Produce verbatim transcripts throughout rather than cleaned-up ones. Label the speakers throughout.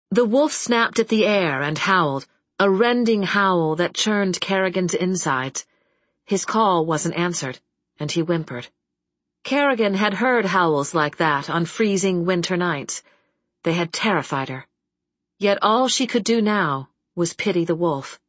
Speaker 1: The wolf snapped at the air and howled, a rending howl that churned Kerrigan's insides. His call wasn't answered, and he whimpered. Kerrigan had heard howls like that on freezing winter nights. They had terrified her. Yet all she could do now was pity the wolf.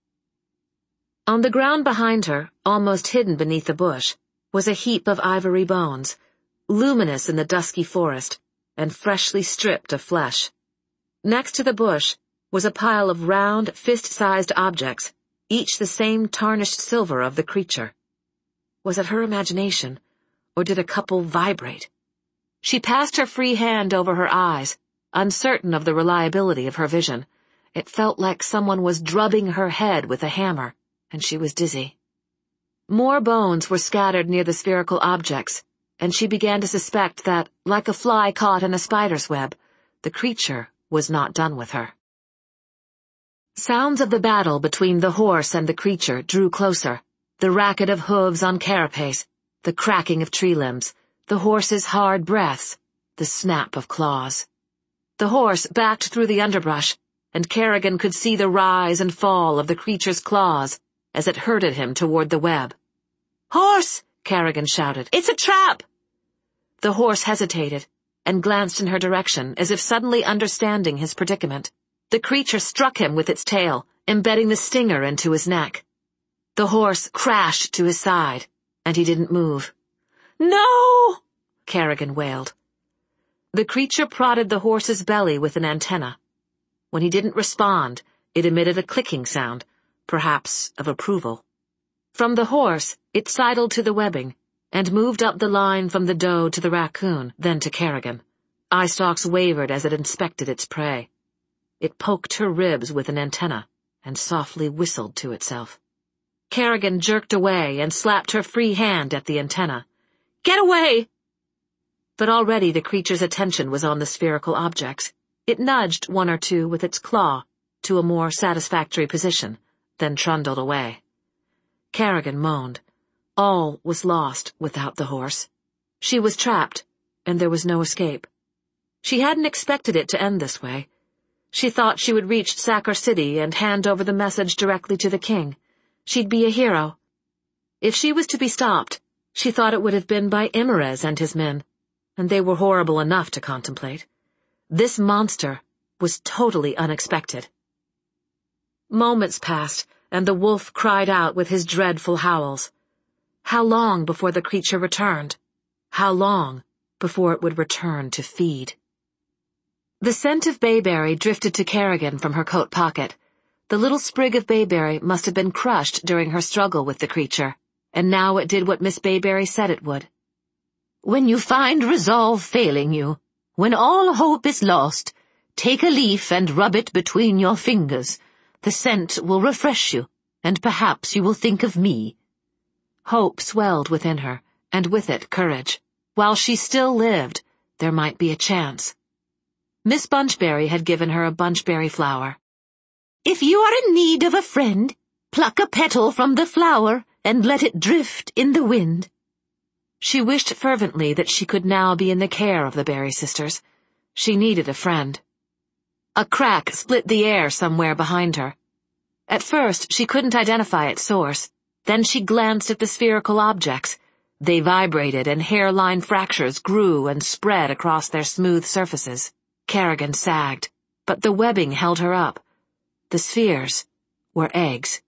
Speaker 1: On the ground behind her, almost hidden beneath a bush, was a heap of ivory bones, luminous in the dusky forest, and freshly stripped of flesh. Next to the bush was a pile of round, fist-sized objects, each the same tarnished silver of the creature. Was it her imagination, or did a couple vibrate? She passed her free hand over her eyes, uncertain of the reliability of her vision. It felt like someone was drubbing her head with a hammer, and she was dizzy. More bones were scattered near the spherical objects, and she began to suspect that, like a fly caught in a spider's web, the creature was not done with her. Sounds of the battle between the horse and the creature drew closer, the racket of hooves on carapace, the cracking of tree limbs, the horse's hard breaths, the snap of claws. The horse backed through the underbrush, and Kerrigan could see the rise and fall of the creature's claws as it herded him toward the web. "Horse!" Kerrigan shouted. "It's a trap!" The horse hesitated and glanced in her direction as if suddenly understanding his predicament. The creature struck him with its tail, embedding the stinger into his neck. The horse crashed to his side, and he didn't move. "No!" Kerrigan wailed. The creature prodded the horse's belly with an antenna. When he didn't respond, it emitted a clicking sound, perhaps of approval. From the horse, it sidled to the webbing, and moved up the line from the doe to the raccoon, then to Kerrigan. Eyestalks wavered as it inspected its prey. It poked her ribs with an antenna, and softly whistled to itself. Kerrigan jerked away and slapped her free hand at the antenna. "Get away!" But already the creature's attention was on the spherical objects. It nudged one or two with its claw to a more satisfactory position, then trundled away. Kerrigan moaned. All was lost without the horse. She was trapped, and there was no escape. She hadn't expected it to end this way. She thought she would reach Sacar City and hand over the message directly to the king. She'd be a hero. If she was to be stopped, she thought it would have been by Imerez and his men, and they were horrible enough to contemplate. This monster was totally unexpected. Moments passed, and the wolf cried out with his dreadful howls. How long before the creature returned? How long before it would return to feed? The scent of bayberry drifted to Kerrigan from her coat pocket. The little sprig of bayberry must have been crushed during her struggle with the creature, and now it did what Miss Bayberry said it would. "When you find resolve failing you, when all hope is lost, take a leaf and rub it between your fingers. The scent will refresh you, and perhaps you will think of me." Hope swelled within her, and with it courage. While she still lived, there might be a chance. Miss Bunchberry had given her a bunchberry flower. "If you are in need of a friend, pluck a petal from the flower and let it drift in the wind." She wished fervently that she could now be in the care of the Berry sisters. She needed a friend. A crack split the air somewhere behind her. At first, she couldn't identify its source. Then she glanced at the spherical objects. They vibrated, and hairline fractures grew and spread across their smooth surfaces. Kerrigan sagged, but the webbing held her up. The spheres were eggs.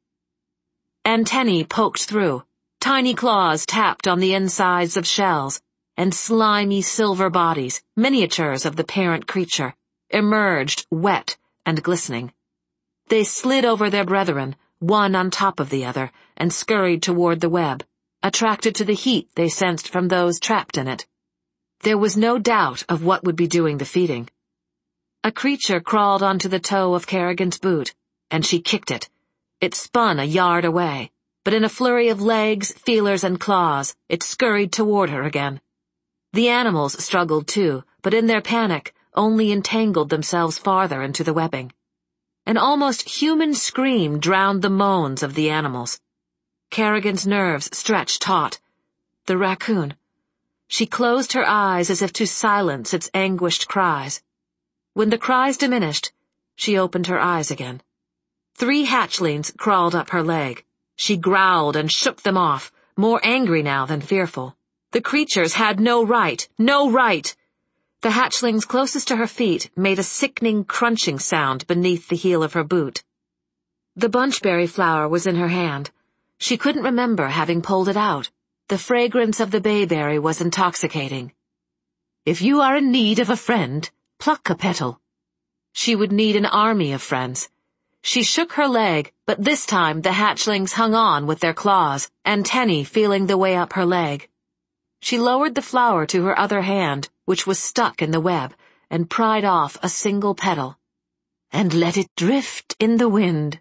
Speaker 1: Antennae poked through. Tiny claws tapped on the insides of shells, and slimy silver bodies, miniatures of the parent creature, emerged wet and glistening. They slid over their brethren, one on top of the other, and scurried toward the web, attracted to the heat they sensed from those trapped in it. There was no doubt of what would be doing the feeding. A creature crawled onto the toe of Kerrigan's boot, and she kicked it. It spun a yard away, but in a flurry of legs, feelers, and claws, it scurried toward her again. The animals struggled too, but in their panic only entangled themselves farther into the webbing. An almost human scream drowned the moans of the animals. Kerrigan's nerves stretched taut. The raccoon. She closed her eyes as if to silence its anguished cries. When the cries diminished, She opened her eyes again. Three hatchlings crawled up her leg. She growled and shook them off, more angry now than fearful. The creatures had no right, no right! The hatchlings closest to her feet made a sickening crunching sound beneath the heel of her boot. The bunchberry flower was in her hand. She couldn't remember having pulled it out. The fragrance of the bayberry was intoxicating. If you are in need of a friend, pluck a petal. She would need an army of friends. She shook her leg, but this time the hatchlings hung on with their claws, antennae feeling the way up her leg. She lowered the flower to her other hand, which was stuck in the web, and pried off a single petal. And let it drift in the wind.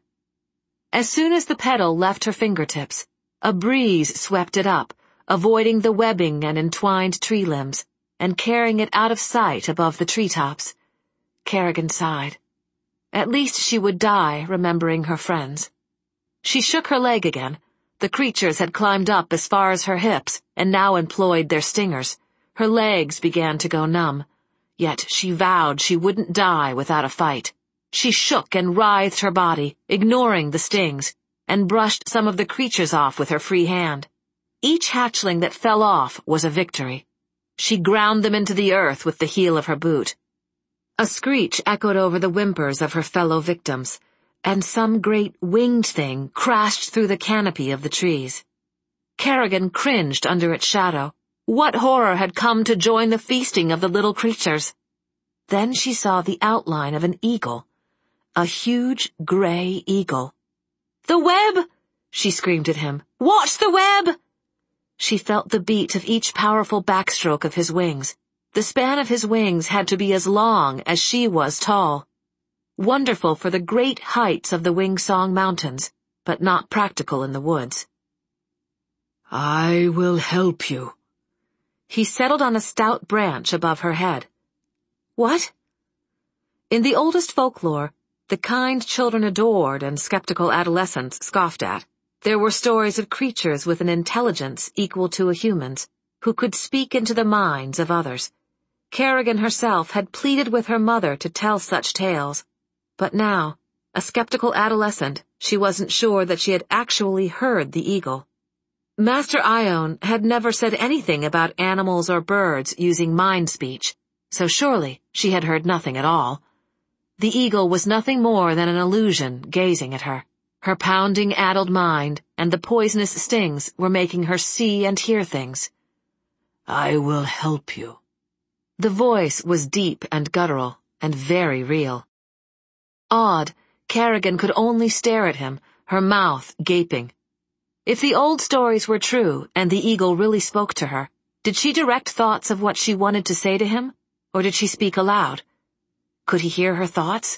Speaker 1: As soon as the petal left her fingertips, a breeze swept it up, avoiding the webbing and entwined tree limbs, and carrying it out of sight above the treetops. Kerrigan sighed. At least she would die remembering her friends. She shook her leg again. The creatures had climbed up as far as her hips and now employed their stingers. Her legs began to go numb. Yet she vowed she wouldn't die without a fight. She shook and writhed her body, ignoring the stings, and brushed some of the creatures off with her free hand. Each hatchling that fell off was a victory. She ground them into the earth with the heel of her boot. A screech echoed over the whimpers of her fellow victims, and some great winged thing crashed through the canopy of the trees. Kerrigan cringed under its shadow. What horror had come to join the feasting of the little creatures? Then she saw the outline of an eagle, a huge gray eagle. "The web!" she screamed at him. "Watch the web!" She felt the beat of each powerful backstroke of his wings. The span of his wings had to be as long as she was tall. Wonderful for the great heights of the Wingsong Mountains, but not practical in the woods. "I will help you." He settled on a stout branch above her head. "What?" In the oldest folklore, the kind children adored and skeptical adolescents scoffed at, there were stories of creatures with an intelligence equal to a human's, who could speak into the minds of others. Kerrigan herself had pleaded with her mother to tell such tales, but now, a skeptical adolescent, she wasn't sure that she had actually heard the eagle. Master Ione had never said anything about animals or birds using mind speech, so surely she had heard nothing at all. The eagle was nothing more than an illusion gazing at her. Her pounding, addled mind and the poisonous stings were making her see and hear things. "I will help you." The voice was deep and guttural, and very real. Awed, Kerrigan could only stare at him, her mouth gaping. If the old stories were true, and the eagle really spoke to her, did she direct thoughts of what she wanted to say to him, or did she speak aloud? Could he hear her thoughts?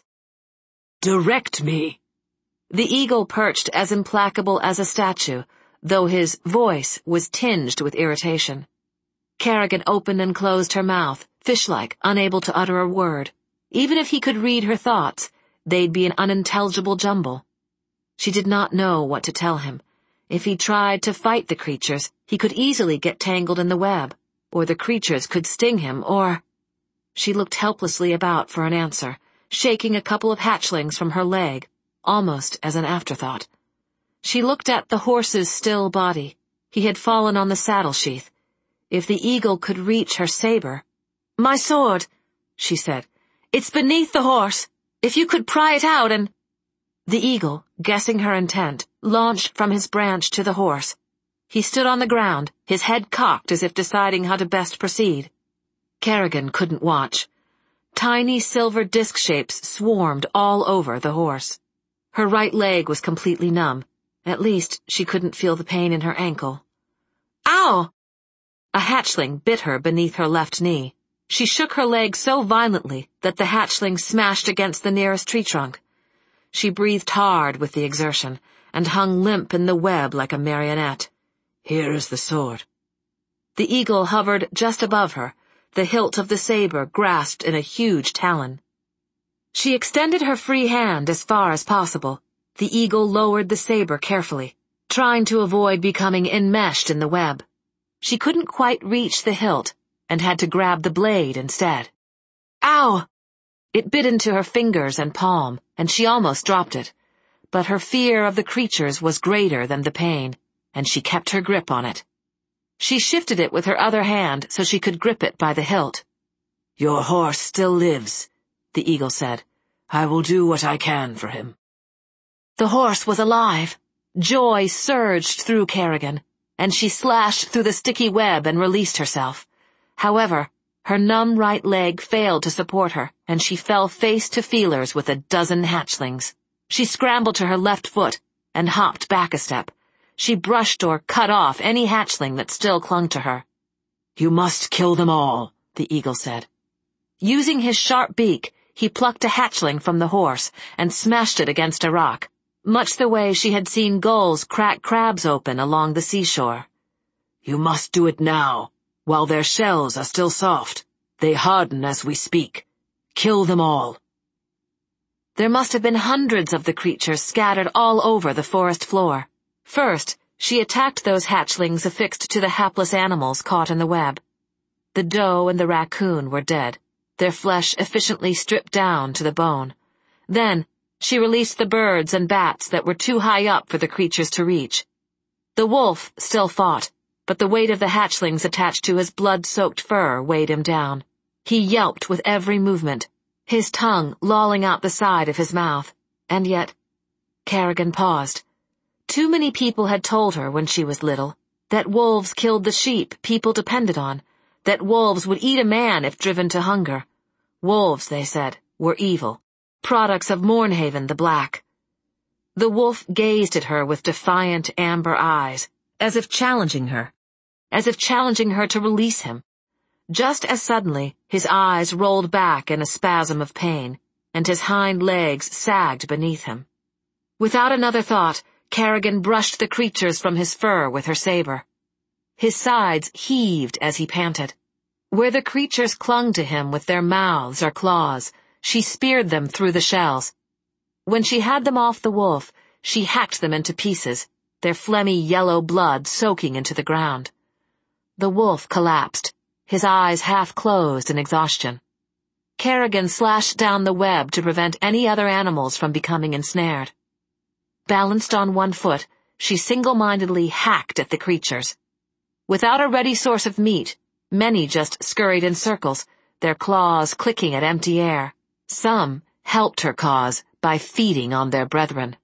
Speaker 1: "Direct me." The eagle perched as implacable as a statue, though his voice was tinged with irritation. Kerrigan opened and closed her mouth, fish-like, unable to utter a word. Even if he could read her thoughts, they'd be an unintelligible jumble. She did not know what to tell him. If he tried to fight the creatures, he could easily get tangled in the web, or the creatures could sting him, or... She looked helplessly about for an answer, shaking a couple of hatchlings from her leg, almost as an afterthought. She looked at the horse's still body. He had fallen on the saddle sheath. If the eagle could reach her saber... "My sword," she said. "It's beneath the horse. If you could pry it out and—" The eagle, guessing her intent, launched from his branch to the horse. He stood on the ground, his head cocked as if deciding how to best proceed. Kerrigan couldn't watch. Tiny silver disc shapes swarmed all over the horse. Her right leg was completely numb. At least, she couldn't feel the pain in her ankle. "Ow!" A hatchling bit her beneath her left knee. She shook her leg so violently that the hatchling smashed against the nearest tree trunk. She breathed hard with the exertion, and hung limp in the web like a marionette. "Here is the sword." The eagle hovered just above her, the hilt of the saber grasped in a huge talon. She extended her free hand as far as possible. The eagle lowered the saber carefully, trying to avoid becoming enmeshed in the web. She couldn't quite reach the hilt, and had to grab the blade instead. "Ow!" It bit into her fingers and palm, and she almost dropped it. But her fear of the creatures was greater than the pain, and she kept her grip on it. She shifted it with her other hand so she could grip it by the hilt. "Your horse still lives," the eagle said. "I will do what I can for him." The horse was alive. Joy surged through Kerrigan, and she slashed through the sticky web and released herself. However, her numb right leg failed to support her, and she fell face to feelers with a dozen hatchlings. She scrambled to her left foot and hopped back a step. She brushed or cut off any hatchling that still clung to her. "You must kill them all," the eagle said. Using his sharp beak, he plucked a hatchling from the horse and smashed it against a rock, much the way she had seen gulls crack crabs open along the seashore. "You must do it now, while their shells are still soft. They harden as we speak. Kill them all." There must have been hundreds of the creatures scattered all over the forest floor. First, she attacked those hatchlings affixed to the hapless animals caught in the web. The doe and the raccoon were dead, their flesh efficiently stripped down to the bone. Then, she released the birds and bats that were too high up for the creatures to reach. The wolf still fought, but the weight of the hatchlings attached to his blood-soaked fur weighed him down. He yelped with every movement, his tongue lolling out the side of his mouth. And yet, Kerrigan paused. Too many people had told her when she was little that wolves killed the sheep people depended on, that wolves would eat a man if driven to hunger. Wolves, they said, were evil, products of Mournhaven the Black. The wolf gazed at her with defiant amber eyes, as if challenging her, as if challenging her to release him. Just as suddenly, his eyes rolled back in a spasm of pain, and his hind legs sagged beneath him. Without another thought, Kerrigan brushed the creatures from his fur with her saber. His sides heaved as he panted. Where the creatures clung to him with their mouths or claws, she speared them through the shells. When she had them off the wolf, she hacked them into pieces, their phlegmy yellow blood soaking into the ground. The wolf collapsed, his eyes half closed in exhaustion. Kerrigan slashed down the web to prevent any other animals from becoming ensnared. Balanced on one foot, she single-mindedly hacked at the creatures. Without a ready source of meat, many just scurried in circles, their claws clicking at empty air. Some helped her cause by feeding on their brethren.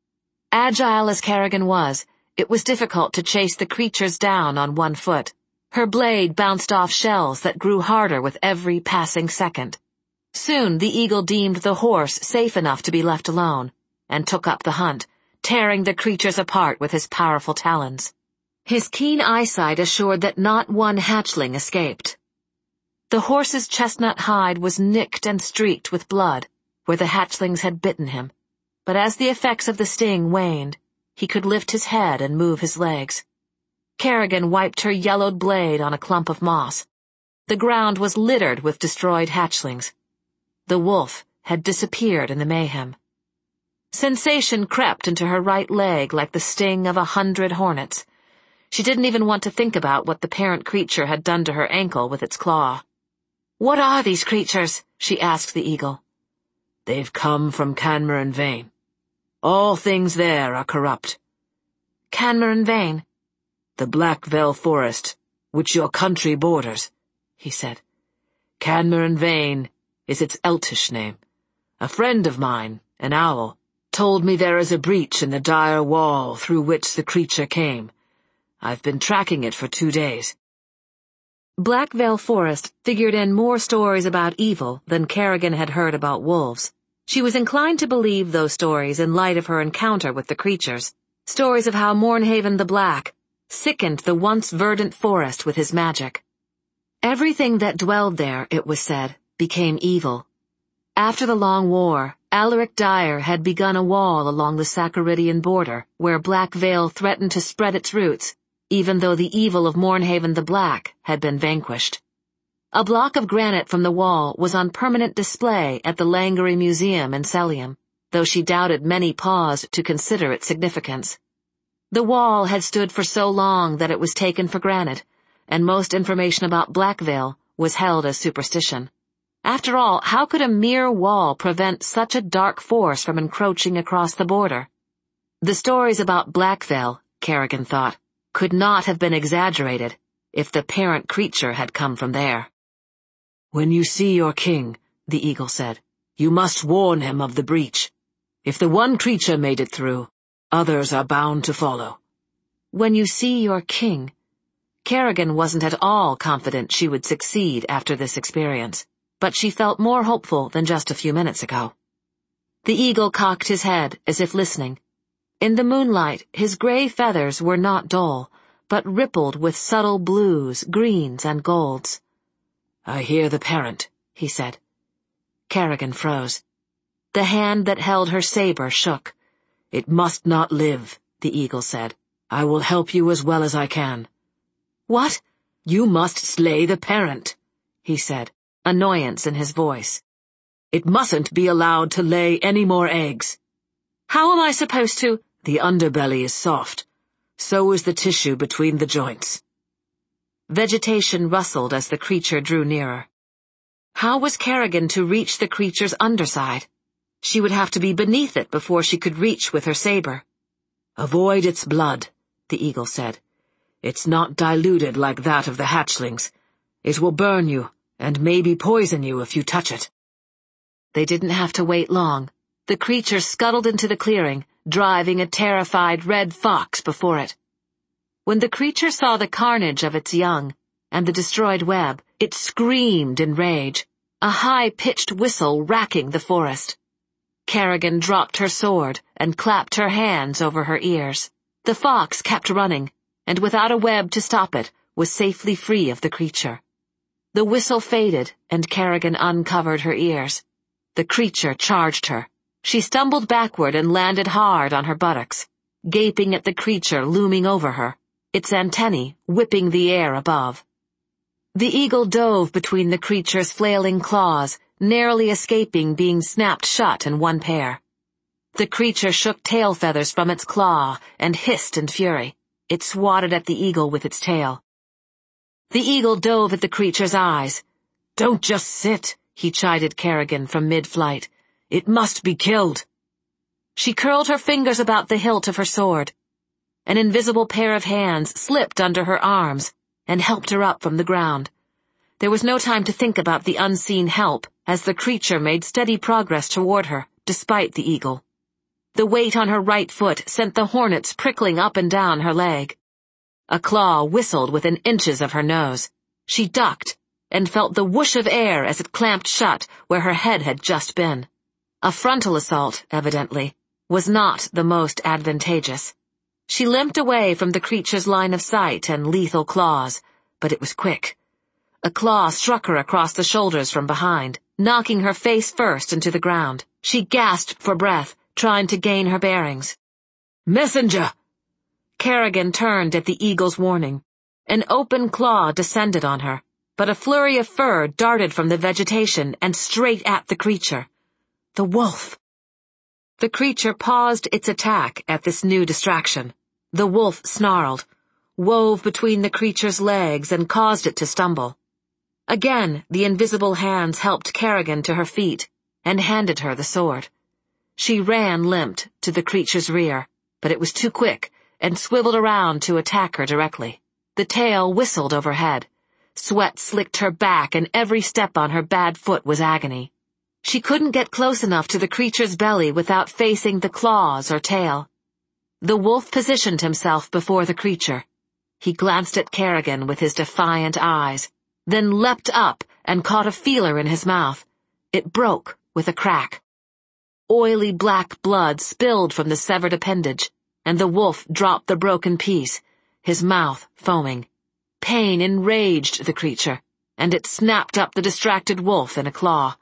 Speaker 1: Agile as Kerrigan was, it was difficult to chase the creatures down on one foot. Her blade bounced off shells that grew harder with every passing second. Soon the eagle deemed the horse safe enough to be left alone, and took up the hunt, tearing the creatures apart with his powerful talons. His keen eyesight assured that not one hatchling escaped. The horse's chestnut hide was nicked and streaked with blood, where the hatchlings had bitten him, but as the effects of the sting waned, he could lift his head and move his legs. Kerrigan wiped her yellowed blade on a clump of moss. The ground was littered with destroyed hatchlings. The wolf had disappeared in the mayhem. Sensation crept into her right leg like the sting of a hundred hornets. She didn't even want to think about what the parent creature had done to her ankle with its claw. "What are these creatures?" she asked the eagle. "They've come from Canmore Vane. All things there are corrupt." "Canmore Vane?" "The Black Veil Forest, which your country borders," he said. "Canmore Vane is its Eltish name. A friend of mine, an owl, told me there is a breach in the dire wall through which the creature came. I've been tracking it for two days." Black Veil Forest figured in more stories about evil than Kerrigan had heard about wolves. She was inclined to believe those stories in light of her encounter with the creatures, stories of how Mournhaven the Black sickened the once verdant forest with his magic. Everything that dwelled there, it was said, became evil. After the Long War, Alaric Dyer had begun a wall along the Sacaridian border where Black Veil threatened to spread its roots, even though the evil of Mournhaven the Black had been vanquished. A block of granite from the wall was on permanent display at the Langery Museum in Celium, though she doubted many paused to consider its significance. The wall had stood for so long that it was taken for granted, and most information about Black Veil was held as superstition. After all, how could a mere wall prevent such a dark force from encroaching across the border? The stories about Blackvale, Kerrigan thought, could not have been exaggerated if the parent creature had come from there. "When you see your king," the eagle said, "you must warn him of the breach. If the one creature made it through, others are bound to follow." When you see your king? Kerrigan wasn't at all confident she would succeed after this experience, but she felt more hopeful than just a few minutes ago. The eagle cocked his head as if listening. In the moonlight, his gray feathers were not dull, but rippled with subtle blues, greens, and golds. "I hear the parent," he said. Kerrigan froze. The hand that held her saber shook. "It must not live," the eagle said. "I will help you as well as I can." "What?" "You must slay the parent," he said, annoyance in his voice. "It mustn't be allowed to lay any more eggs." "How am I supposed to—" "The underbelly is soft. So is the tissue between the joints." Vegetation rustled as the creature drew nearer. How was Kerrigan to reach the creature's underside? She would have to be beneath it before she could reach with her saber. "Avoid its blood," the eagle said. "It's not diluted like that of the hatchlings. It will burn you, and maybe poison you if you touch it." They didn't have to wait long. The creature scuttled into the clearing, driving a terrified red fox before it. When the creature saw the carnage of its young and the destroyed web, it screamed in rage, a high-pitched whistle racking the forest. Kerrigan dropped her sword and clapped her hands over her ears. The fox kept running, and without a web to stop it, was safely free of the creature. The whistle faded, and Kerrigan uncovered her ears. The creature charged her. She stumbled backward and landed hard on her buttocks, gaping at the creature looming over her, its antennae whipping the air above. The eagle dove between the creature's flailing claws, narrowly escaping being snapped shut in one pair. The creature shook tail feathers from its claw and hissed in fury. It swatted at the eagle with its tail. The eagle dove at the creature's eyes. "Don't just sit," he chided Kerrigan from mid-flight. "It must be killed." She curled her fingers about the hilt of her sword. An invisible pair of hands slipped under her arms and helped her up from the ground. There was no time to think about the unseen help as the creature made steady progress toward her, despite the eagle. The weight on her right foot sent the hornets prickling up and down her leg. A claw whistled within inches of her nose. She ducked and felt the whoosh of air as it clamped shut where her head had just been. A frontal assault, evidently, was not the most advantageous. She limped away from the creature's line of sight and lethal claws, but it was quick. A claw struck her across the shoulders from behind, knocking her face first into the ground. She gasped for breath, trying to gain her bearings. "Messenger!" Kerrigan turned at the eagle's warning. An open claw descended on her, but a flurry of fur darted from the vegetation and straight at the creature. The wolf! The creature paused its attack at this new distraction. The wolf snarled, wove between the creature's legs and caused it to stumble. Again, the invisible hands helped Kerrigan to her feet and handed her the sword. She ran limped to the creature's rear, but it was too quick and swiveled around to attack her directly. The tail whistled overhead. Sweat slicked her back and every step on her bad foot was agony. She couldn't get close enough to the creature's belly without facing the claws or tail. The wolf positioned himself before the creature. He glanced at Kerrigan with his defiant eyes, then leapt up and caught a feeler in his mouth. It broke with a crack. Oily black blood spilled from the severed appendage, and the wolf dropped the broken piece, his mouth foaming. Pain enraged the creature, and it snapped up the distracted wolf in a claw.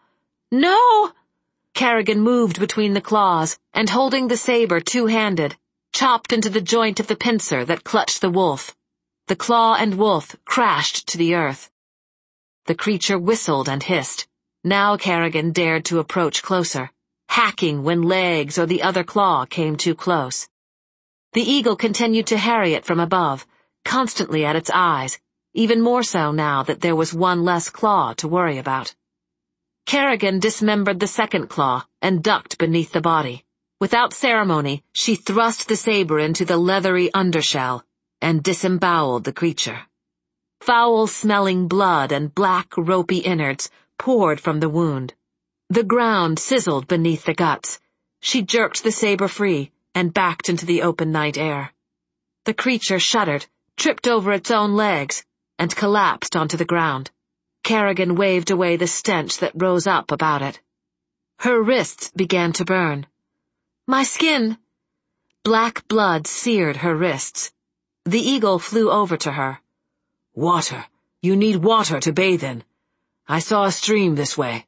Speaker 1: "No!" Kerrigan moved between the claws, and holding the saber two-handed, chopped into the joint of the pincer that clutched the wolf. The claw and wolf crashed to the earth. The creature whistled and hissed. Now Kerrigan dared to approach closer, hacking when legs or the other claw came too close. The eagle continued to harry it from above, constantly at its eyes, even more so now that there was one less claw to worry about. Kerrigan dismembered the second claw and ducked beneath the body. Without ceremony, she thrust the saber into the leathery undershell and disemboweled the creature. Foul-smelling blood and black, ropey innards poured from the wound. The ground sizzled beneath the guts. She jerked the saber free and backed into the open night air. The creature shuddered, tripped over its own legs, and collapsed onto the ground. Kerrigan waved away the stench that rose up about it. Her wrists began to burn. "My skin!" Black blood seared her wrists. The eagle flew over to her. "Water. You need water to bathe in. I saw a stream this way."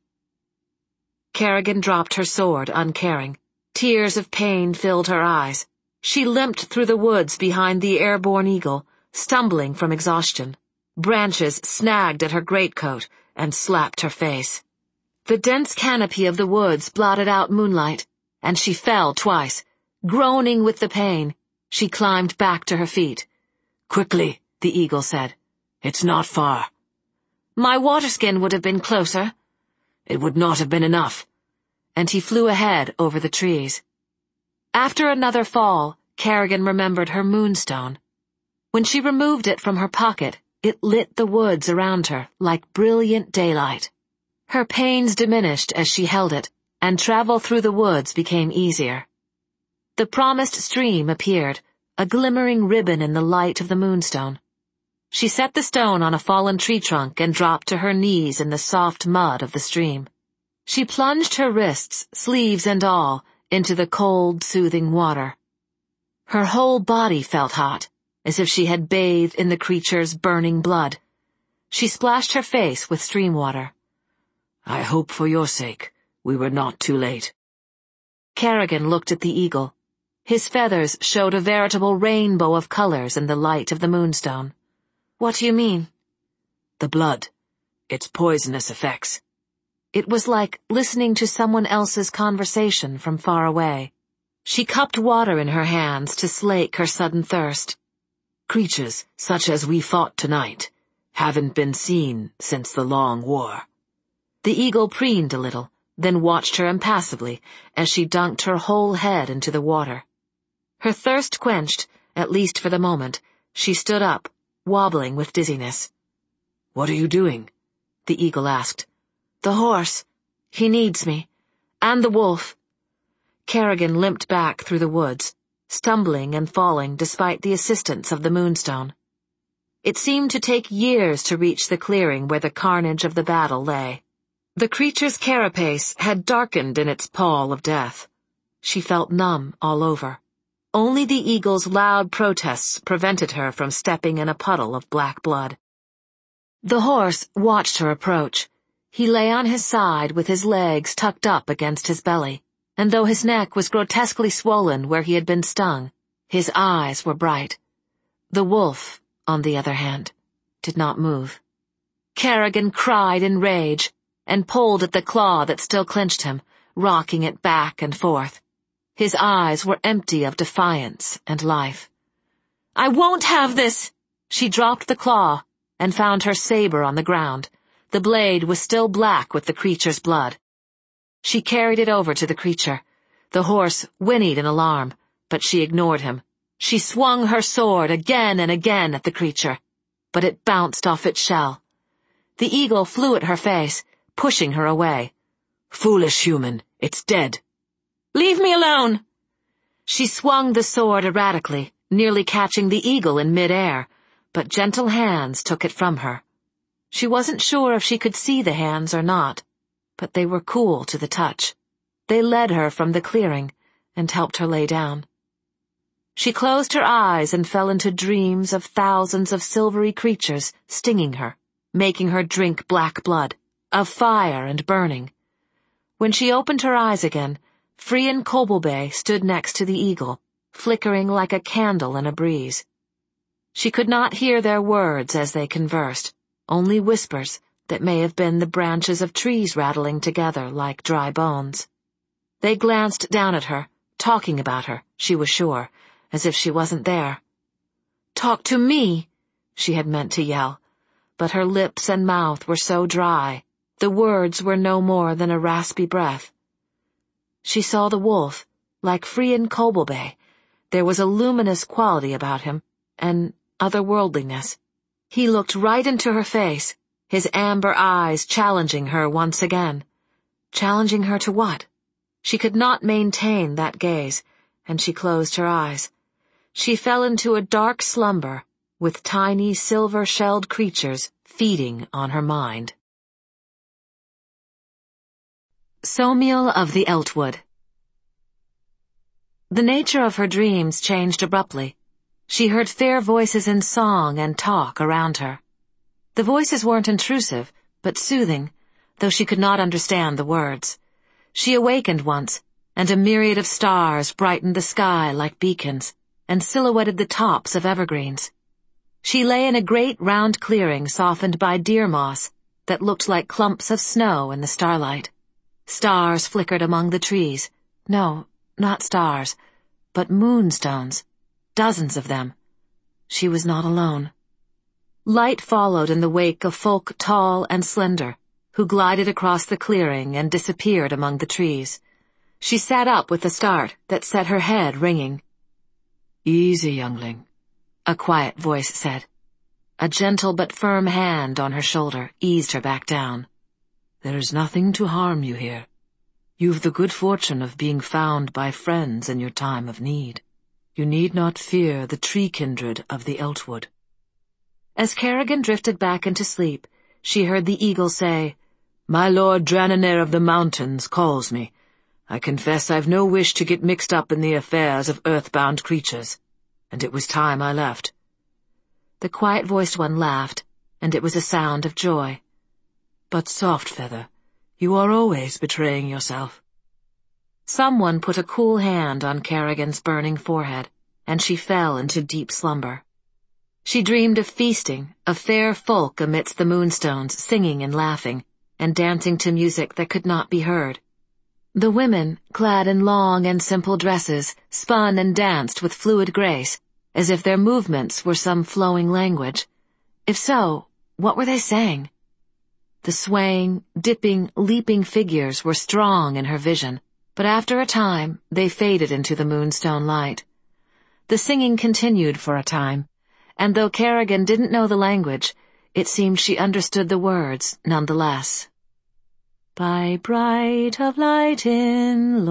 Speaker 1: Kerrigan dropped her sword, uncaring. Tears of pain filled her eyes. She limped through the woods behind the airborne eagle, stumbling from exhaustion. Branches snagged at her greatcoat and slapped her face. The dense canopy of the woods blotted out moonlight, and she fell twice. Groaning with the pain, she climbed back to her feet. "Quickly," the eagle said. "It's not far." "My waterskin would have been closer." "It would not have been enough." And he flew ahead over the trees. After another fall, Kerrigan remembered her moonstone. When she removed it from her pocket, it lit the woods around her like brilliant daylight. Her pains diminished as she held it, and travel through the woods became easier. The promised stream appeared, a glimmering ribbon in the light of the moonstone. She set the stone on a fallen tree trunk and dropped to her knees in the soft mud of the stream. She plunged her wrists, sleeves and all, into the cold, soothing water. Her whole body felt hot, as if she had bathed in the creature's burning blood. She splashed her face with stream water. "I hope for your sake we were not too late." Kerrigan looked at the eagle. His feathers showed a veritable rainbow of colors in the light of the moonstone. "What do you mean?" "The blood. Its poisonous effects." It was like listening to someone else's conversation from far away. She cupped water in her hands to slake her sudden thirst. "Creatures such as we fought tonight haven't been seen since the long war." The eagle preened a little, then watched her impassively as she dunked her whole head into the water. Her thirst quenched, at least for the moment, she stood up, wobbling with dizziness. "What are you doing?" the eagle asked. "The horse. He needs me. And the wolf." Kerrigan limped back through the woods, stumbling and falling despite the assistance of the moonstone. It seemed to take years to reach the clearing where the carnage of the battle lay. The creature's carapace had darkened in its pall of death. She felt numb all over. Only the eagle's loud protests prevented her from stepping in a puddle of black blood. The horse watched her approach. He lay on his side with his legs tucked up against his belly, and though his neck was grotesquely swollen where he had been stung, his eyes were bright. The wolf, on the other hand, did not move. Kerrigan cried in rage and pulled at the claw that still clenched him, rocking it back and forth. His eyes were empty of defiance and life. "I won't have this!" She dropped the claw and found her saber on the ground. The blade was still black with the creature's blood. She carried it over to the creature. The horse whinnied in alarm, but she ignored him. She swung her sword again and again at the creature, but it bounced off its shell. The eagle flew at her face, pushing her away. "Foolish human, it's dead." "Leave me alone!" She swung the sword erratically, nearly catching the eagle in mid-air, but gentle hands took it from her. She wasn't sure if she could see the hands or not, but they were cool to the touch. They led her from the clearing and helped her lay down. She closed her eyes and fell into dreams of thousands of silvery creatures stinging her, making her drink black blood, of fire and burning. When she opened her eyes again, Frian Kobolbay stood next to the eagle, flickering like a candle in a breeze. She could not hear their words as they conversed, only whispers that may have been the branches of trees rattling together like dry bones. They glanced down at her, talking about her, she was sure, as if she wasn't there. "Talk to me," she had meant to yell, but her lips and mouth were so dry, The words were no more than a raspy breath. She saw the wolf, like Frian Kobolbay. There was a luminous quality about him, an otherworldliness. He looked right into her face, his amber eyes challenging her once again. Challenging her to what? She could not maintain that gaze, and she closed her eyes. She fell into a dark slumber, with tiny silver-shelled creatures feeding on her mind. Somiel of the Eltwood. The nature of her dreams changed abruptly. She heard fair voices in song and talk around her. The voices weren't intrusive, but soothing, though she could not understand the words. She awakened once, and a myriad of stars brightened the sky like beacons, and silhouetted the tops of evergreens. She lay in a great round clearing softened by deer moss that looked like clumps of snow in the starlight. Stars flickered among the trees. No, not stars, but moonstones. Dozens of them. She was not alone. Light followed in the wake of folk tall and slender, who glided across the clearing and disappeared among the trees. She sat up with a start that set her head ringing. "Easy, youngling," a quiet voice said. A gentle but firm hand on her shoulder eased her back down. "There is nothing to harm you here. You've the good fortune of being found by friends in your time of need. You need not fear the tree kindred of the Eltwood." As Kerrigan drifted back into sleep, she heard the eagle say, "My lord Drannanair of the mountains calls me. I confess I've no wish to get mixed up in the affairs of earthbound creatures, and it was time I left." The quiet-voiced one laughed, and it was a sound of joy. "But Softfeather, you are always betraying yourself." Someone put a cool hand on Kerrigan's burning forehead, and she fell into deep slumber. She dreamed of feasting, of fair folk amidst the moonstones, singing and laughing, and dancing to music that could not be heard. The women, clad in long and simple dresses, spun and danced with fluid grace, as if their movements were some flowing language. If so, what were they saying? The swaying, dipping, leaping figures were strong in her vision, but after a time they faded into the moonstone light. The singing continued for a time, and though Kerrigan didn't know the language, it seemed she understood the words nonetheless. "By bright of light in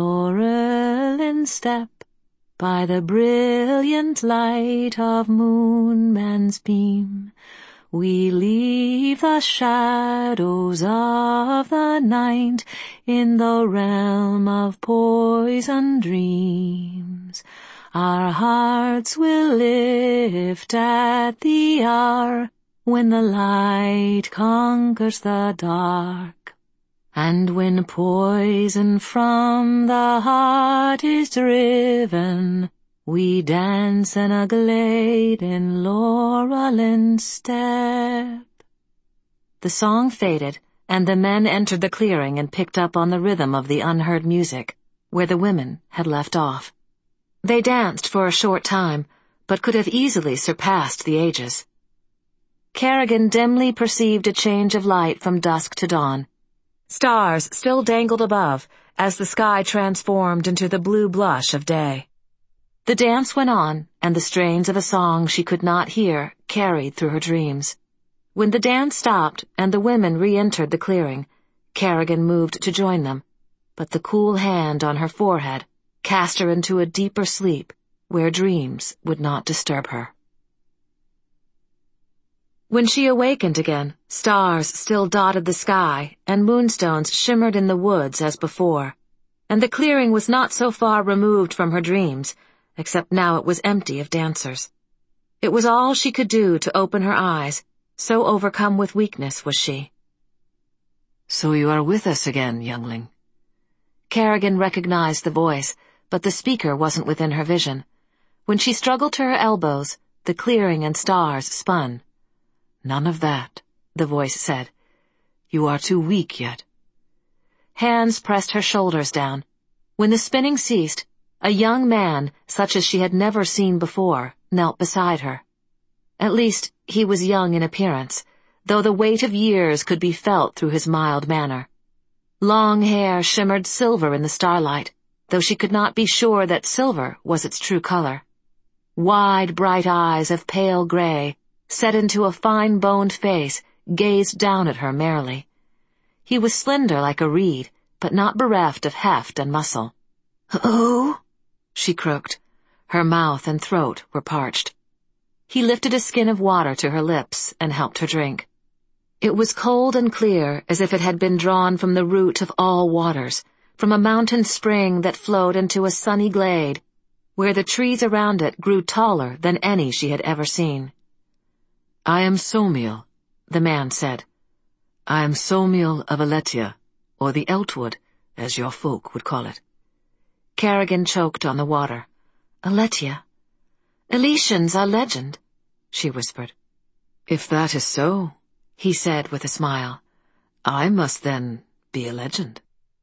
Speaker 1: laurel step, by the brilliant light of moonman's beam, we leave the shadows of the night in the realm of poisoned dreams. Our hearts will lift at the hour when the light conquers the dark. And when poison from the heart is driven, we dance in a glade in laurel and step." The song faded, and the men entered the clearing and picked up on the rhythm of the unheard music, where the women had left off. They danced for a short time, but could have easily surpassed the ages. Kerrigan dimly perceived a change of light from dusk to dawn. Stars still dangled above as the sky transformed into the blue blush of day. The dance went on, and the strains of a song she could not hear carried through her dreams. When the dance stopped and the women re-entered the clearing, Kerrigan moved to join them, but the cool hand on her forehead cast her into a deeper sleep where dreams would not disturb her. When she awakened again, stars still dotted the sky, and moonstones shimmered in the woods as before, and the clearing was not so far removed from her dreams, except now it was empty of dancers. It was all she could do to open her eyes, so overcome with weakness was she. "So you are with us again, youngling." Kerrigan recognized the voice, but the speaker wasn't within her vision. When she struggled to her elbows, the clearing and stars spun. "None of that," the voice said. "You are too weak yet." Hands pressed her shoulders down. When the spinning ceased, a young man, such as she had never seen before, knelt beside her. At least, he was young in appearance, though the weight of years could be felt through his mild manner. Long hair shimmered silver in the starlight, though she could not be sure that silver was its true color. Wide, bright eyes of pale gray, set into a fine-boned face, gazed down at her merrily. He was slender like a reed, but not bereft of heft and muscle. "Oh?" she croaked. Her mouth and throat were parched. He lifted a skin of water to her lips and helped her drink. It was cold and clear, as if it had been drawn from the root of all waters, from a mountain spring that flowed into a sunny glade, where the trees around it grew taller than any she had ever seen. "I am Somiel," the man said. "I am Somiel of Aletia, or the Eltwood, as your folk would call it." Kerrigan choked on the water. "Aletia? Eletians are legend," she whispered. "If that is so," he said with a smile, "I must then be a legend."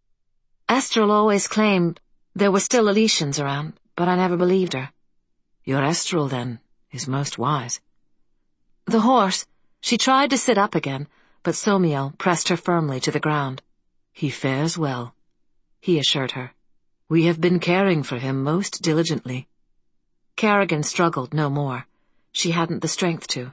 Speaker 1: "Estrel always claimed there were still Eletians around, but I never believed her." "Your Estrel, then, is most wise." The horse, she tried to sit up again, but Somiel pressed her firmly to the ground. "He fares well," he assured her. "We have been caring for him most diligently." Kerrigan struggled no more. She hadn't the strength to.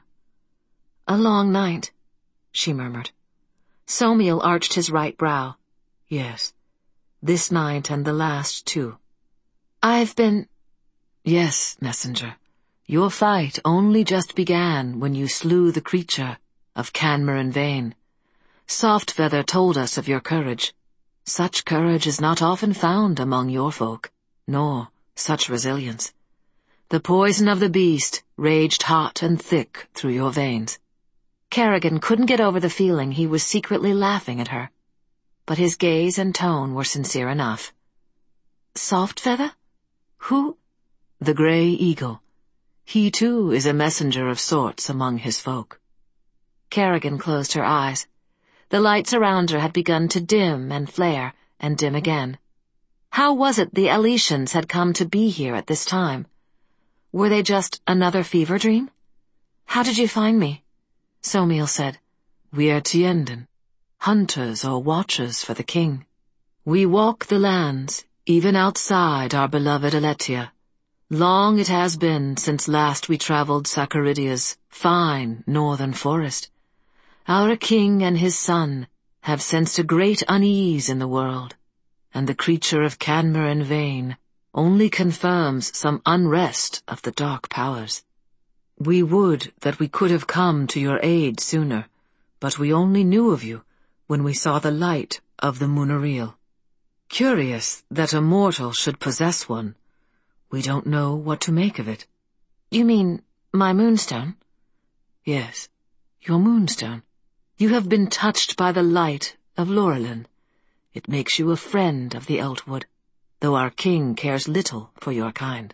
Speaker 1: "A long night," she murmured. Somiel arched his right brow. "Yes, this night and the last, too." "I've been—" "Yes, messenger. Your fight only just began when you slew the creature of Canmar Vane. Softfeather told us of your courage. Such courage is not often found among your folk, nor such resilience. The poison of the beast raged hot and thick through your veins." Kerrigan couldn't get over the feeling he was secretly laughing at her, but his gaze and tone were sincere enough. "Softfeather? Who?" "The Grey Eagle. He, too, is a messenger of sorts among his folk." Kerrigan closed her eyes. The lights around her had begun to dim and flare, and dim again. How was it the Eletians had come to be here at this time? Were they just another fever dream? "How did you find me?" Somiel said. "We are Tienden, hunters or watchers for the king. We walk the lands, even outside our beloved Aletia. Long it has been since last we traveled Sacaridia's fine northern forest. Our king and his son have sensed a great unease in the world, and the creature of Canmar Vane only confirms some unrest of the dark powers. We would that we could have come to your aid sooner, but we only knew of you when we saw the light of the Munaril. Curious that a mortal should possess one. We don't know what to make of it." "You mean my moonstone?" "Yes, your moonstone. You have been touched by the light of Lorelin. It makes you a friend of the Eltwood, though our king cares little for your kind."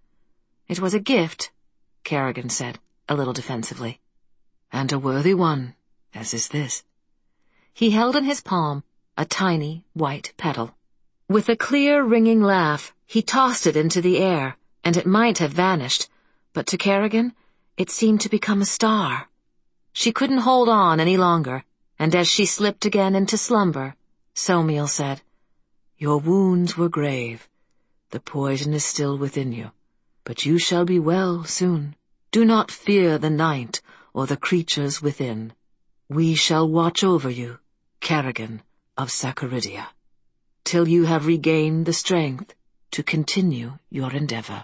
Speaker 1: "It was a gift," Kerrigan said, a little defensively. "And a worthy one, as is this." He held in his palm a tiny white petal. With a clear, ringing laugh, he tossed it into the air, and it might have vanished, but to Kerrigan it seemed to become a star. She couldn't hold on any longer, and as she slipped again into slumber, Somiel said, "Your wounds were grave. The poison is still within you, but you shall be well soon. Do not fear the night or the creatures within. We shall watch over you, Kerrigan of Sacaridia, till you have regained the strength to continue your endeavor."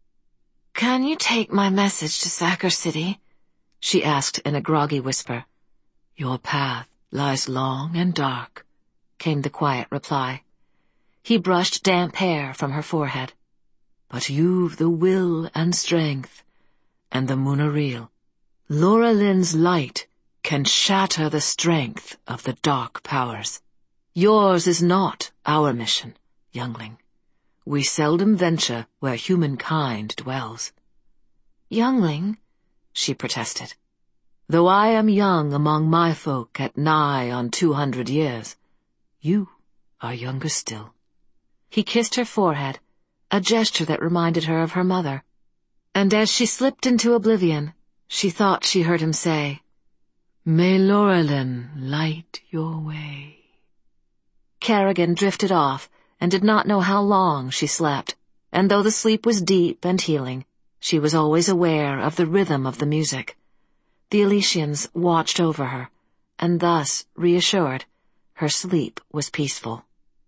Speaker 1: "Can you take my message to Sacar City?" she asked in a groggy whisper. "Your path lies long and dark," came the quiet reply. He brushed damp hair from her forehead. "But you've the will and strength, and the Munaril. Lorelin's light can shatter the strength of the dark powers. Yours is not our mission, youngling. We seldom venture where humankind dwells." "Youngling?" she protested. "Though I am young among my folk at nigh on two hundred years, you are younger still." He kissed her forehead, a gesture that reminded her of her mother, and as she slipped into oblivion, she thought she heard him say, May Laurelin light your way. Kerrigan drifted off and did not know how long she slept, and though the sleep was deep and healing, she was always aware of the rhythm of the music. The Elysians watched over her, and thus, reassured, her sleep was peaceful.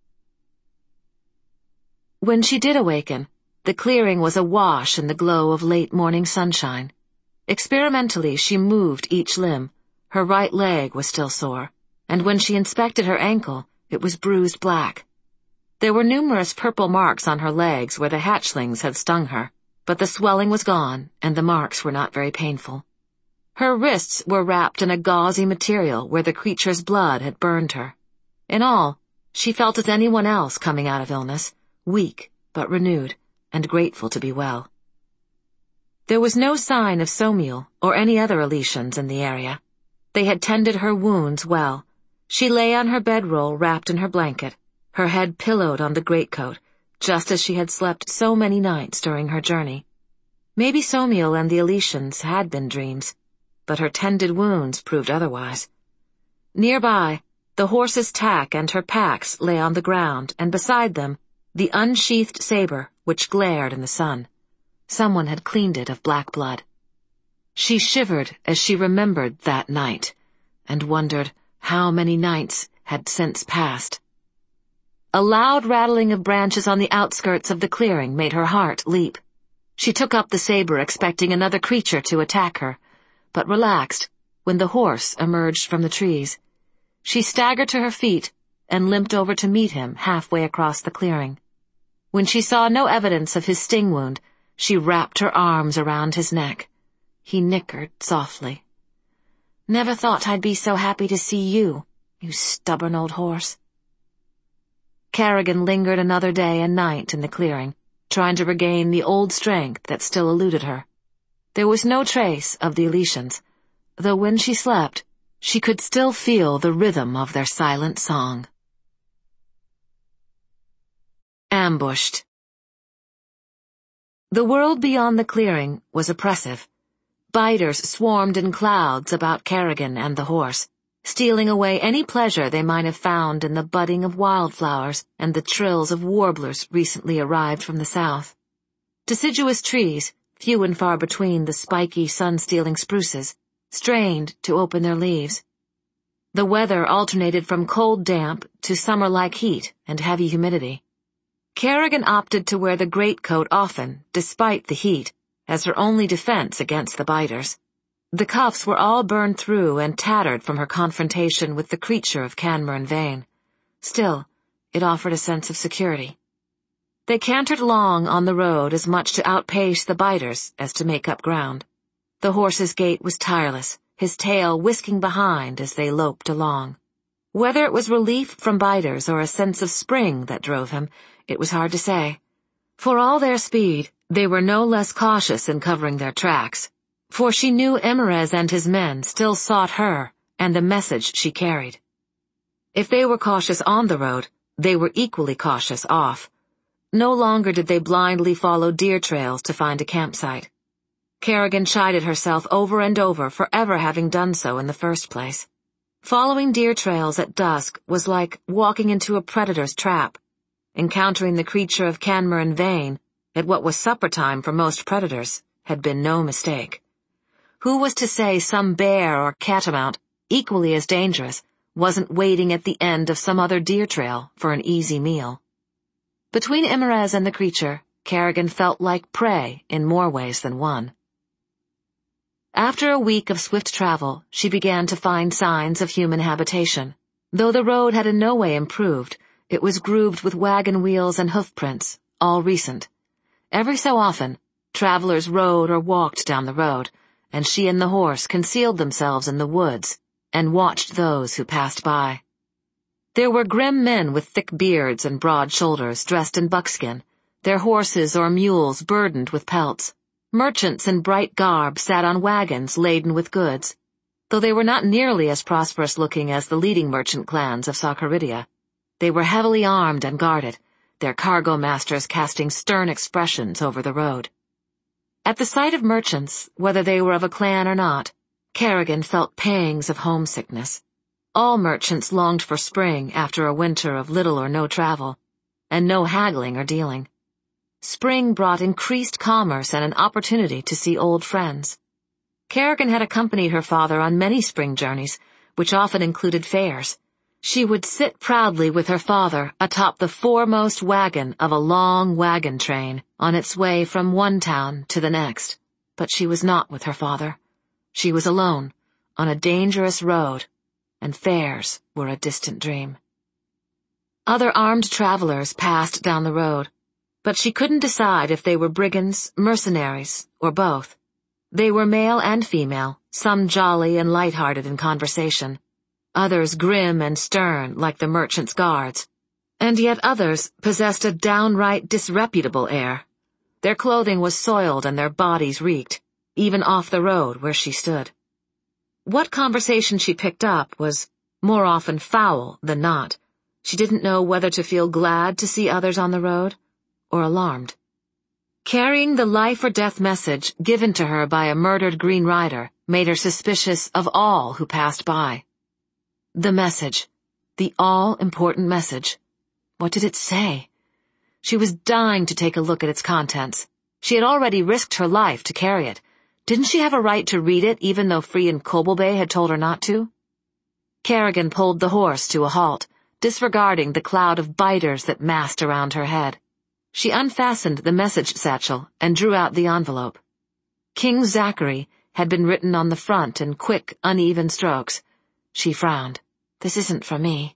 Speaker 1: When she did awaken, the clearing was awash in the glow of late morning sunshine. Experimentally, she moved each limb. Her right leg was still sore, and when she inspected her ankle, it was bruised black. There were numerous purple marks on her legs where the hatchlings had stung her, but the swelling was gone, and the marks were not very painful. Her wrists were wrapped in a gauzy material where the creature's blood had burned her. In all, she felt as anyone else coming out of illness, weak but renewed, and grateful to be well. There was no sign of Somiel or any other Elysians in the area. They had tended her wounds well. She lay on her bedroll wrapped in her blanket, her head pillowed on the greatcoat, just as she had slept so many nights during her journey. Maybe Somiel and the Elysians had been dreams, but her tended wounds proved otherwise. Nearby, the horse's tack and her packs lay on the ground, and beside them, the unsheathed saber which glared in the sun. Someone had cleaned it of black blood. She shivered as she remembered that night, and wondered how many nights had since passed. A loud rattling of branches on the outskirts of the clearing made her heart leap. She took up the saber expecting another creature to attack her, but relaxed when the horse emerged from the trees. She staggered to her feet and limped over to meet him halfway across the clearing. When she saw no evidence of his sting wound, she wrapped her arms around his neck. He nickered softly. "Never thought I'd be so happy to see you, you stubborn old horse." Kerrigan lingered another day and night in the clearing, trying to regain the old strength that still eluded her. There was no trace of the Elysians, though when she slept, she could still feel the rhythm of their silent song. Ambushed. The world beyond the clearing was oppressive. Biters swarmed in clouds about Kerrigan and the horse, stealing away any pleasure they might have found in the budding of wildflowers and the trills of warblers recently arrived from the south. Deciduous trees, few and far between the spiky, sun-stealing spruces, strained to open their leaves. The weather alternated from cold damp to summer-like heat and heavy humidity. Kerrigan opted to wear the greatcoat often, despite the heat, as her only defense against the biters. The cuffs were all burned through and tattered from her confrontation with the creature of Canmore and Vane. Still, it offered a sense of security. They cantered along on the road as much to outpace the biters as to make up ground. The horse's gait was tireless, his tail whisking behind as they loped along. Whether it was relief from biters or a sense of spring that drove him, it was hard to say. For all their speed, they were no less cautious in covering their tracks, for she knew Emerez and his men still sought her and the message she carried. If they were cautious on the road, they were equally cautious off. No longer did they blindly follow deer trails to find a campsite. Kerrigan chided herself over and over for ever having done so in the first place. Following deer trails at dusk was like walking into a predator's trap. Encountering the creature of Canmore and Vane, at what was supper time for most predators, had been no mistake. Who was to say some bear or catamount, equally as dangerous, wasn't waiting at the end of some other deer trail for an easy meal? Between Emerez and the creature, Kerrigan felt like prey in more ways than one. After a week of swift travel, she began to find signs of human habitation. Though the road had in no way improved, it was grooved with wagon wheels and hoofprints, all recent. Every so often, travelers rode or walked down the road, and she and the horse concealed themselves in the woods and watched those who passed by. There were grim men with thick beards and broad shoulders dressed in buckskin, their horses or mules burdened with pelts. Merchants in bright garb sat on wagons laden with goods. Though they were not nearly as prosperous-looking as the leading merchant clans of Saccaridia, they were heavily armed and guarded, their cargo masters casting stern expressions over the road. At the sight of merchants, whether they were of a clan or not, Kerrigan felt pangs of homesickness. All merchants longed for spring after a winter of little or no travel, and no haggling or dealing. Spring brought increased commerce and an opportunity to see old friends. Kerrigan had accompanied her father on many spring journeys, which often included fairs. She would sit proudly with her father atop the foremost wagon of a long wagon train on its way from one town to the next. But she was not with her father. She was alone, on a dangerous road, and fairs were a distant dream. Other armed travelers passed down the road, but she couldn't decide if they were brigands, mercenaries, or both. They were male and female, some jolly and light-hearted in conversation, others grim and stern like the merchants' guards, and yet others possessed a downright disreputable air. Their clothing was soiled and their bodies reeked, even off the road where she stood. What conversation she picked up was more often foul than not. She didn't know whether to feel glad to see others on the road or alarmed. Carrying the life-or-death message given to her by a murdered Green Rider made her suspicious of all who passed by. The message. The all-important message. What did it say? She was dying to take a look at its contents. She had already risked her life to carry it. Didn't she have a right to read it even though Free and Kobolbay had told her not to? Kerrigan pulled the horse to a halt, disregarding the cloud of biters that massed around her head. She unfastened the message satchel and drew out the envelope. King Zachary had been written on the front in quick, uneven strokes. She frowned. This isn't for me.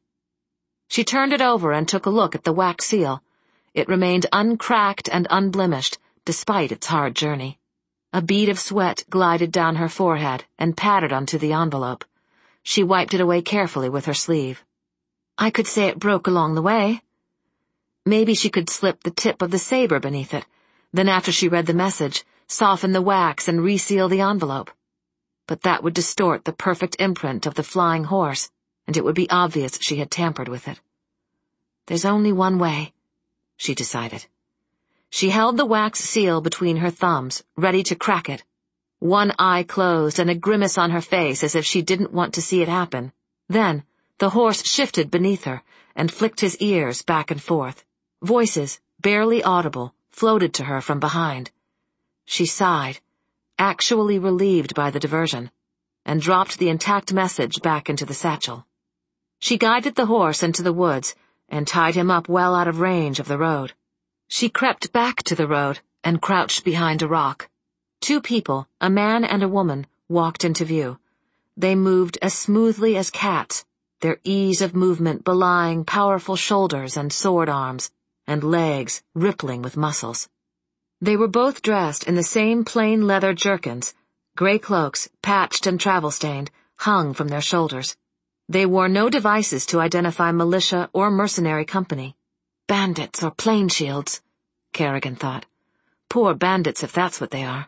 Speaker 1: She turned it over and took a look at the wax seal. It remained uncracked and unblemished, despite its hard journey. A bead of sweat glided down her forehead and pattered onto the envelope. She wiped it away carefully with her sleeve. I could say it broke along the way. Maybe she could slip the tip of the saber beneath it, then after she read the message, soften the wax and reseal the envelope. But that would distort the perfect imprint of the flying horse, and it would be obvious she had tampered with it. There's only one way, she decided. She held the wax seal between her thumbs, ready to crack it. One eye closed and a grimace on her face as if she didn't want to see it happen. Then, the horse shifted beneath her and flicked his ears back and forth. Voices, barely audible, floated to her from behind. She sighed, actually relieved by the diversion, and dropped the intact message back into the satchel. She guided the horse into the woods and tied him up well out of range of the road. She crept back to the road and crouched behind a rock. Two people, a man and a woman, walked into view. They moved as smoothly as cats, their ease of movement belying powerful shoulders and sword arms, and legs rippling with muscles. They were both dressed in the same plain leather jerkins. Gray cloaks, patched and travel-stained, hung from their shoulders. They wore no devices to identify militia or mercenary company. Bandits or plain shields, Kerrigan thought. Poor bandits if that's what they are.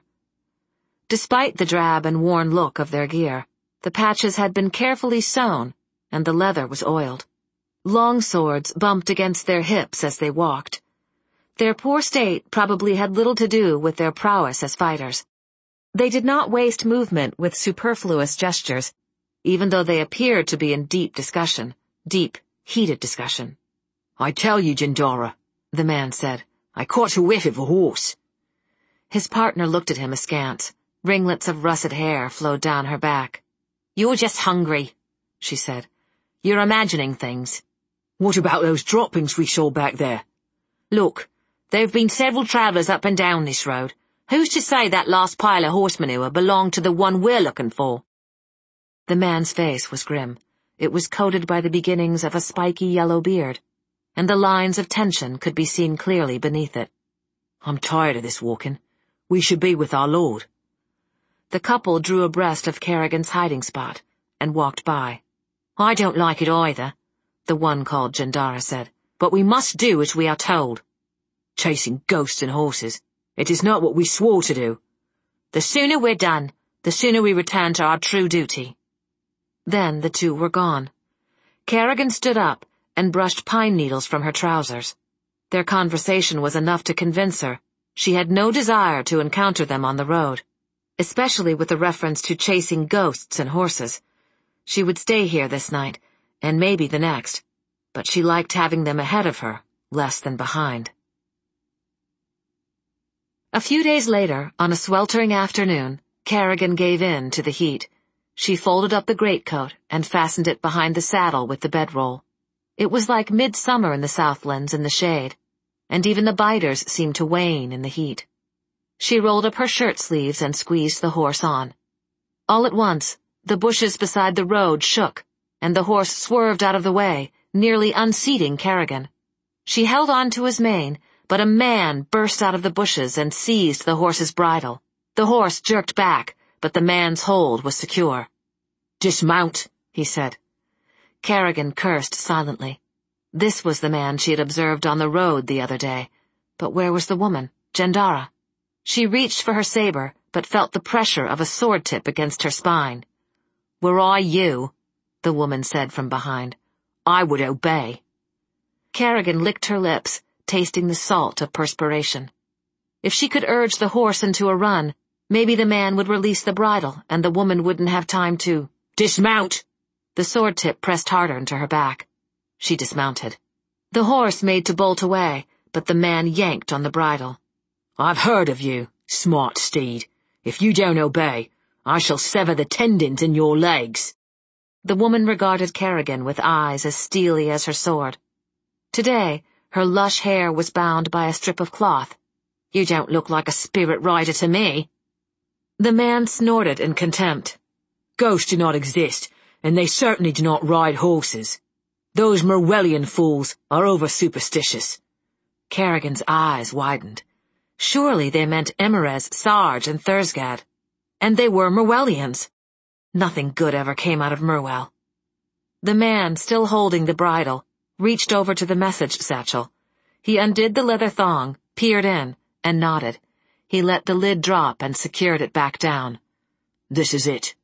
Speaker 1: Despite the drab and worn look of their gear, the patches had been carefully sewn, and the leather was oiled. Long swords bumped against their hips as they walked. Their poor state probably had little to do with their prowess as fighters. They did not waste movement with superfluous gestures, even though they appeared to be in deep discussion, deep, heated discussion.
Speaker 2: I tell you, Jandara, the man said, I caught a whiff of a horse.
Speaker 1: His partner looked at him askance. Ringlets of russet hair flowed down her back. You're just hungry, she said. You're imagining things.
Speaker 2: What about those droppings we saw back there?
Speaker 1: Look, there have been several travellers up and down this road. Who's to say that last pile of horse manure belonged to the one we're looking for? The man's face was grim. It was coated by the beginnings of a spiky yellow beard, and the lines of tension could be seen clearly beneath it.
Speaker 2: I'm tired of this walking. We should be with our lord.
Speaker 1: The couple drew abreast of Kerrigan's hiding spot and walked by. I don't like it either, the one called Jandara said, but we must do as we are told.
Speaker 2: Chasing ghosts and horses. It is not what we swore to do.
Speaker 1: The sooner we're done, the sooner we return to our true duty. Then the two were gone. Kerrigan stood up and brushed pine needles from her trousers. Their conversation was enough to convince her she had no desire to encounter them on the road, especially with the reference to chasing ghosts and horses. She would stay here this night, and maybe the next, but she liked having them ahead of her, less than behind. A few days later, on a sweltering afternoon, Kerrigan gave in to the heat. She folded up the greatcoat and fastened it behind the saddle with the bedroll. It was like midsummer in the Southlands in the shade, and even the biters seemed to wane in the heat. She rolled up her shirt sleeves and squeezed the horse on. All at once, the bushes beside the road shook, and the horse swerved out of the way, nearly unseating Kerrigan. She held on to his mane, but a man burst out of the bushes and seized the horse's bridle. The horse jerked back, but the man's hold was secure. "Dismount," he said. Kerrigan cursed silently. This was the man she had observed on the road the other day. But where was the woman, Jendara? She reached for her saber, but felt the pressure of a sword tip against her spine. "Were I you," the woman said from behind, "I would obey." Kerrigan licked her lips, tasting the salt of perspiration. If she could urge the horse into a run, maybe the man would release the bridle and the woman wouldn't have time to— "Dismount!" The sword tip pressed harder into her back. She dismounted. The horse made to bolt away, but the man yanked on the bridle. "I've heard of you, smart steed. If you don't obey, I shall sever the tendons in your legs." The woman regarded Kerrigan with eyes as steely as her sword. Today, her lush hair was bound by a strip of cloth. "You don't look like a spirit rider to me." The man snorted in contempt. "Ghosts do not exist, and they certainly do not ride horses. Those Merwellian fools are over-superstitious." Kerrigan's eyes widened. Surely they meant Emerez, Sarge, and Thursgad. And they were Merwellians. Nothing good ever came out of Merwell. The man, still holding the bridle, reached over to the message satchel. He undid the leather thong, peered in, and nodded. He let the lid drop and secured it back down. "This is it."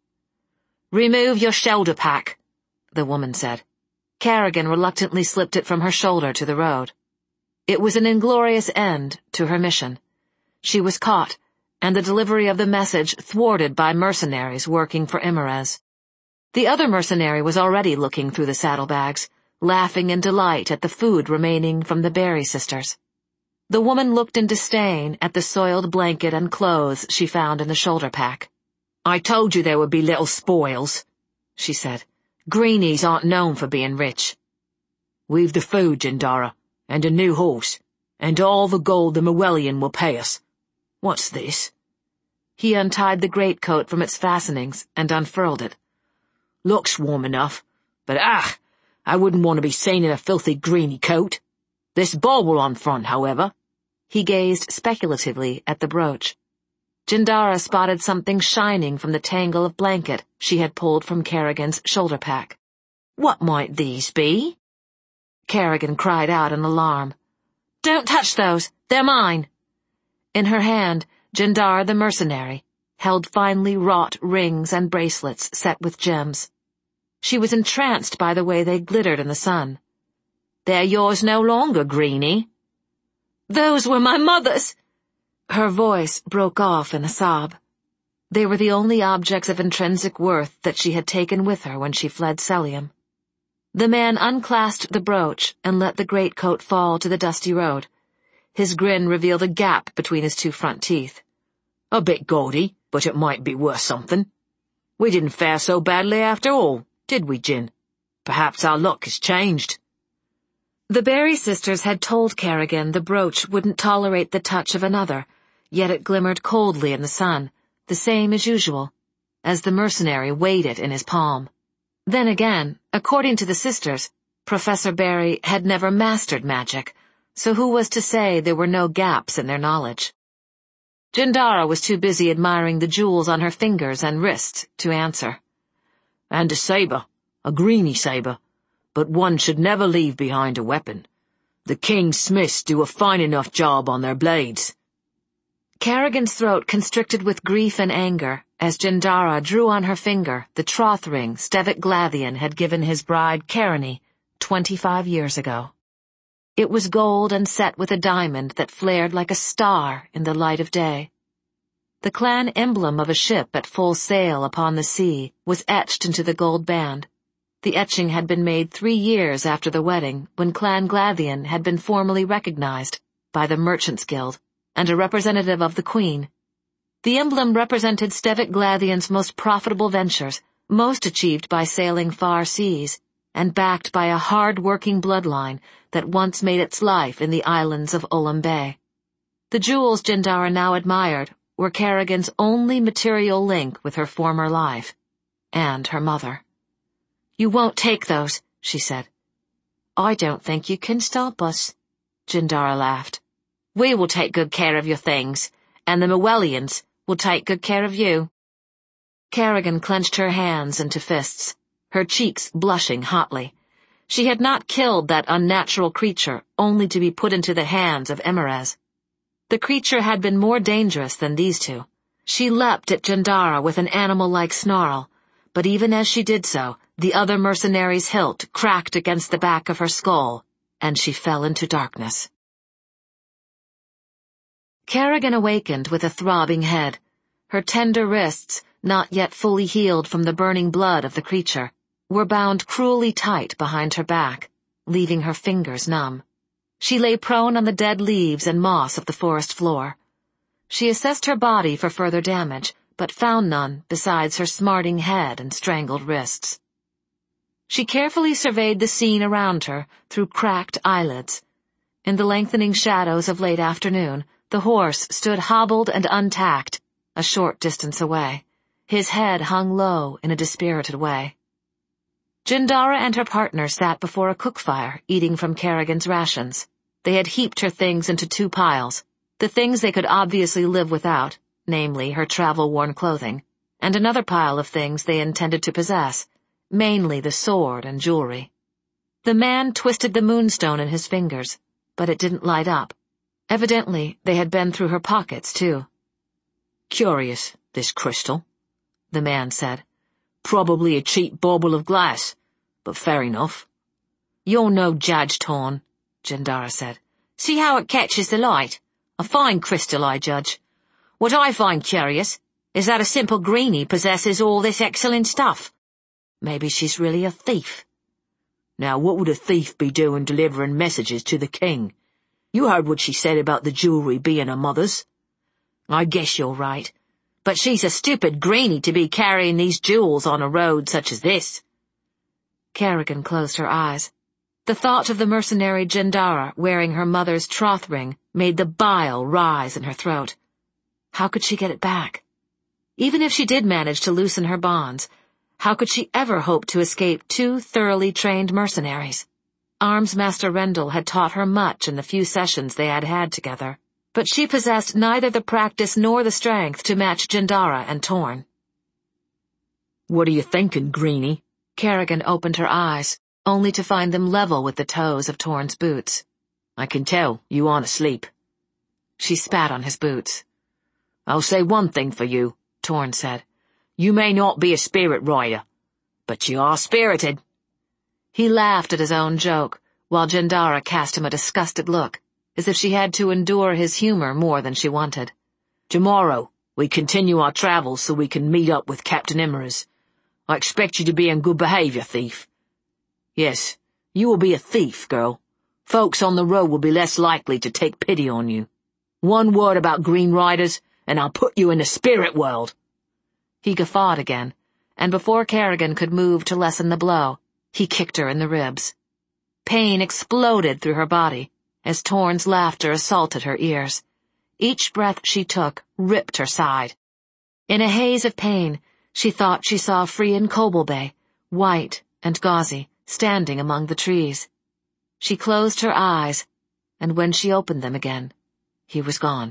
Speaker 1: "Remove your shoulder pack," the woman said. Kerrigan reluctantly slipped it from her shoulder to the road. It was an inglorious end to her mission. She was caught, and the delivery of the message thwarted by mercenaries working for Emerez. The other mercenary was already looking through the saddlebags, laughing in delight at the food remaining from the Berry sisters. The woman looked in disdain at the soiled blanket and clothes she found in the shoulder pack. "I told you there would be little spoils," she said. "Greenies aren't known for being rich." "We've the food, Jendara, and a new horse, and all the gold the Merwellian will pay us. What's this?" He untied the greatcoat from its fastenings and unfurled it. "Looks warm enough, but ah, I wouldn't want to be seen in a filthy greeny coat. This bauble on front, however." He gazed speculatively at the brooch. Jendara spotted something shining from the tangle of blanket she had pulled from Kerrigan's shoulder pack. "What might these be?" Kerrigan cried out in alarm. "Don't touch those! They're mine!" In her hand, Jendara the mercenary held finely wrought rings and bracelets set with gems. She was entranced by the way they glittered in the sun. "They're yours no longer, Greenie." "Those were my mother's!" Her voice broke off in a sob. They were the only objects of intrinsic worth that she had taken with her when she fled Celium. The man unclasped the brooch and let the greatcoat fall to the dusty road. His grin revealed a gap between his two front teeth. "A bit gaudy, but it might be worth something. We didn't fare so badly after all, did we, Jin? Perhaps our luck has changed." The Berry sisters had told Kerrigan the brooch wouldn't tolerate the touch of another, yet it glimmered coldly in the sun, the same as usual, as the mercenary weighed it in his palm. Then again, according to the sisters, Professor Berry had never mastered magic, so who was to say there were no gaps in their knowledge? Jendara was too busy admiring the jewels on her fingers and wrists to answer. "And a saber, a greeny saber, but one should never leave behind a weapon. The king's smiths do a fine enough job on their blades." Kerrigan's throat constricted with grief and anger as Jendara drew on her finger the troth ring Stevic Glathian had given his bride Kerriny twenty-five years ago. It was gold and set with a diamond that flared like a star in the light of day. The clan emblem of a ship at full sail upon the sea was etched into the gold band. The etching had been made three years after the wedding, when Clan Glathian had been formally recognized by the Merchants' Guild and a representative of the Queen. The emblem represented Stevic Glathian's most profitable ventures, most achieved by sailing far seas, and backed by a hard-working bloodline that once made its life in the islands of Ullum Bay. The jewels Jindara now admired were Kerrigan's only material link with her former life, and her mother. "You won't take those," she said. "I don't think you can stop us," Jindara laughed. "We will take good care of your things, and the Mewellians will take good care of you." Kerrigan clenched her hands into fists, her cheeks blushing hotly. She had not killed that unnatural creature only to be put into the hands of Emerez. The creature had been more dangerous than these two. She leapt at Jindara with an animal-like snarl, but even as she did so, the other mercenary's hilt cracked against the back of her skull, and she fell into darkness. Kerrigan awakened with a throbbing head. Her tender wrists, not yet fully healed from the burning blood of the creature, were bound cruelly tight behind her back, leaving her fingers numb. She lay prone on the dead leaves and moss of the forest floor. She assessed her body for further damage, but found none besides her smarting head and strangled wrists. She carefully surveyed the scene around her through cracked eyelids. In the lengthening shadows of late afternoon, the horse stood hobbled and untacked, a short distance away. His head hung low in a dispirited way. Jindara and her partner sat before a cook fire, eating from Kerrigan's rations. They had heaped her things into two piles, the things they could obviously live without, namely her travel-worn clothing, and another pile of things they intended to possess, mainly the sword and jewelry. The man twisted the moonstone in his fingers, but it didn't light up. Evidently, they had been through her pockets, too.
Speaker 2: "Curious, this crystal,"
Speaker 1: the man said.
Speaker 2: "Probably a cheap bauble of glass, but fair enough."
Speaker 1: "You're no judge, Torn," Jindara said. "See how it catches the light? A fine crystal, I judge. What I find curious is that a simple greenie possesses all this excellent stuff. Maybe she's really a thief."
Speaker 2: "Now what would a thief be doing delivering messages to the king? You heard what she said about the jewelry being her mother's."
Speaker 1: "I guess you're right. But she's a stupid greenie to be carrying these jewels on a road such as this." Kerrigan closed her eyes. The thought of the mercenary Jindara wearing her mother's troth ring made the bile rise in her throat. How could she get it back? Even if she did manage to loosen her bonds, how could she ever hope to escape two thoroughly trained mercenaries? Arms-Master Rendell had taught her much in the few sessions they had had together, but she possessed neither the practice nor the strength to match Jindara and Torn.
Speaker 2: "What are you thinking, Greenie?"
Speaker 1: Kerrigan opened her eyes, only to find them level with the toes of Torn's boots.
Speaker 2: "I can tell you aren't asleep."
Speaker 1: She spat on his boots.
Speaker 2: "I'll say one thing for you," Torn said. "You may not be a spirit rider, but you are spirited."
Speaker 1: He laughed at his own joke, while Jindara cast him a disgusted look, as if she had to endure his humor more than she wanted.
Speaker 2: "Tomorrow, we continue our travels so we can meet up with Captain Emerez. I expect you to be in good behavior, thief. Yes, you will be a thief, girl. Folks on the road will be less likely to take pity on you. One word about Green Riders, and I'll put you in the spirit world."
Speaker 1: He guffawed again, and before Kerrigan could move to lessen the blow, he kicked her in the ribs. Pain exploded through her body as Torn's laughter assaulted her ears. Each breath she took ripped her side. In a haze of pain, she thought she saw Frian Kobolbay, white and gauzy, standing among the trees. She closed her eyes, and when she opened them again, he was gone.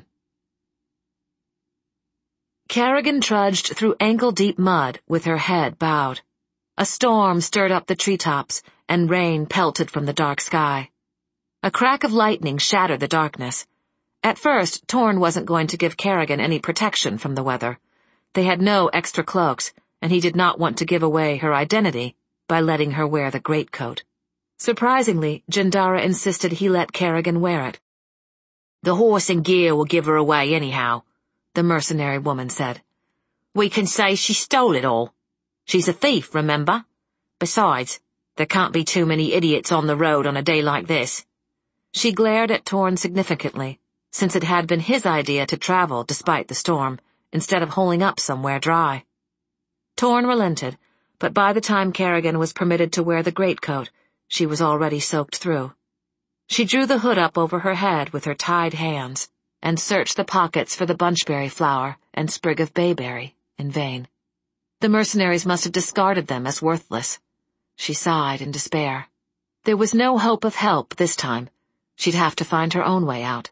Speaker 1: Kerrigan trudged through ankle-deep mud with her head bowed. A storm stirred up the treetops, and rain pelted from the dark sky. A crack of lightning shattered the darkness. At first, Torn wasn't going to give Kerrigan any protection from the weather. They had no extra cloaks, and he did not want to give away her identity by letting her wear the greatcoat. Surprisingly, Jindara insisted he let Kerrigan wear it.
Speaker 2: "The horse and gear will give her away anyhow.
Speaker 1: the mercenary woman said. "We can say she stole it all. She's a thief, remember? Besides, there can't be too many idiots on the road on a day like this." She glared at Torn significantly, since it had been his idea to travel despite the storm, instead of holing up somewhere dry. Torn relented, but by the time Kerrigan was permitted to wear the greatcoat, she was already soaked through. She drew the hood up over her head with her tied hands, and searched the pockets for the bunchberry flower and sprig of bayberry, in vain. The mercenaries must have discarded them as worthless. She sighed in despair. There was no hope of help this time. She'd have to find her own way out.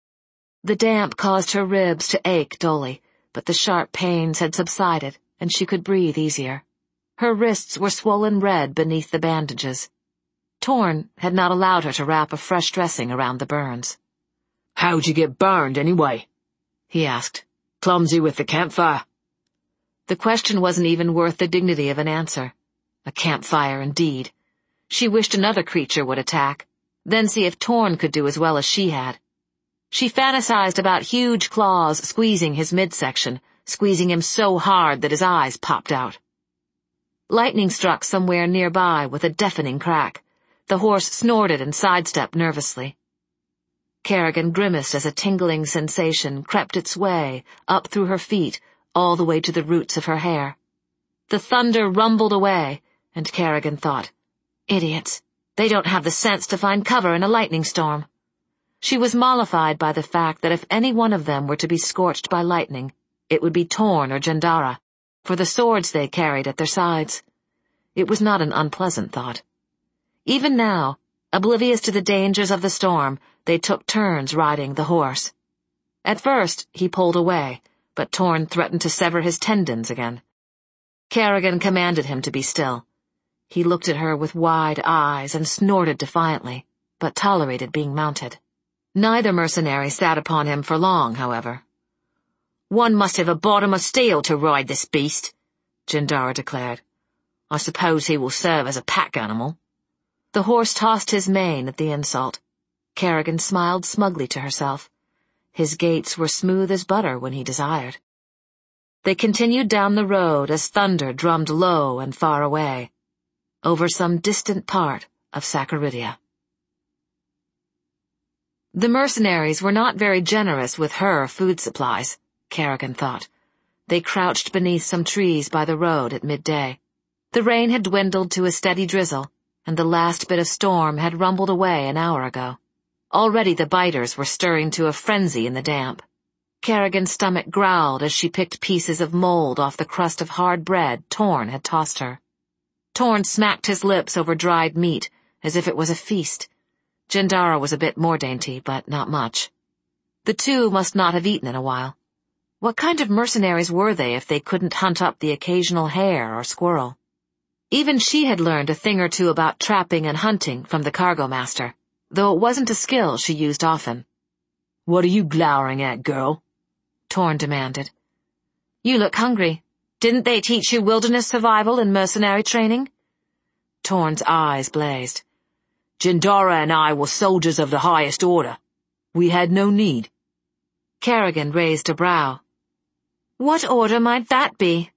Speaker 1: The damp caused her ribs to ache dully, but the sharp pains had subsided, and she could breathe easier. Her wrists were swollen red beneath the bandages. Torn had not allowed her to wrap a fresh dressing around the burns.
Speaker 2: "How'd you get burned, anyway?" he asked. "Clumsy with the campfire?"
Speaker 1: The question wasn't even worth the dignity of an answer. A campfire, indeed. She wished another creature would attack, then see if Torn could do as well as she had. She fantasized about huge claws squeezing his midsection, squeezing him so hard that his eyes popped out. Lightning struck somewhere nearby with a deafening crack. The horse snorted and sidestepped nervously. Kerrigan grimaced as a tingling sensation crept its way up through her feet, all the way to the roots of her hair. The thunder rumbled away, and Kerrigan thought, "Idiots. They don't have the sense to find cover in a lightning storm." She was mollified by the fact that if any one of them were to be scorched by lightning, it would be Torn or Jandara, for the swords they carried at their sides. It was not an unpleasant thought. Even now, oblivious to the dangers of the storm, they took turns riding the horse. At first, he pulled away, but Torn threatened to sever his tendons again. Kerrigan commanded him to be still. He looked at her with wide eyes and snorted defiantly, but tolerated being mounted. Neither mercenary sat upon him for long, however. "One must have a bottom of steel to ride this beast," Jandara declared. "I suppose he will serve as a pack animal." The horse tossed his mane at the insult. Kerrigan smiled smugly to herself. His gaits were smooth as butter when he desired. They continued down the road as thunder drummed low and far away, over some distant part of Saccaridia. The mercenaries were not very generous with her food supplies, Kerrigan thought. They crouched beneath some trees by the road at midday. The rain had dwindled to a steady drizzle, and the last bit of storm had rumbled away an hour ago. Already the biters were stirring to a frenzy in the damp. Kerrigan's stomach growled as she picked pieces of mold off the crust of hard bread Torn had tossed her. Torn smacked his lips over dried meat, as if it was a feast. Jandara was a bit more dainty, but not much. The two must not have eaten in a while. What kind of mercenaries were they if they couldn't hunt up the occasional hare or squirrel? Even she had learned a thing or two about trapping and hunting from the cargo master, though it wasn't a skill she used often.
Speaker 2: "What are you glowering at, girl?"
Speaker 1: Torn demanded. "You look hungry. Didn't they teach you wilderness survival in mercenary training?" Torn's eyes blazed.
Speaker 2: "Jandara and I were soldiers of the highest order. We had no need."
Speaker 1: Kerrigan raised a brow. "What order might that be?"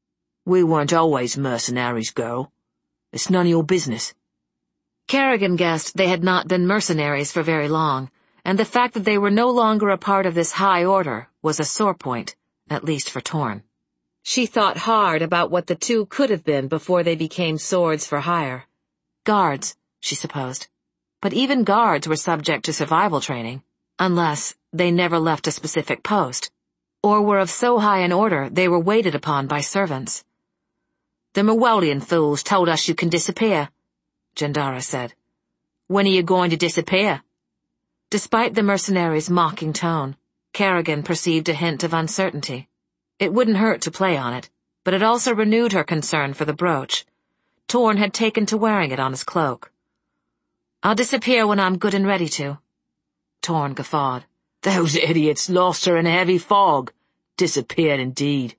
Speaker 2: "We weren't always mercenaries, girl. It's none of your business."
Speaker 1: Kerrigan guessed they had not been mercenaries for very long, and the fact that they were no longer a part of this high order was a sore point, at least for Torn. She thought hard about what the two could have been before they became swords for hire. Guards, she supposed. But even guards were subject to survival training, unless they never left a specific post, or were of so high an order they were waited upon by servants.
Speaker 2: "The Mewelian fools told us you can disappear," Jandara said. "When are you going to disappear?"
Speaker 1: Despite the mercenary's mocking tone, Kerrigan perceived a hint of uncertainty. It wouldn't hurt to play on it, but it also renewed her concern for the brooch. Torn had taken to wearing it on his cloak. "I'll disappear when I'm good and ready to." Torn guffawed.
Speaker 2: "Those idiots lost her in a heavy fog. Disappeared indeed."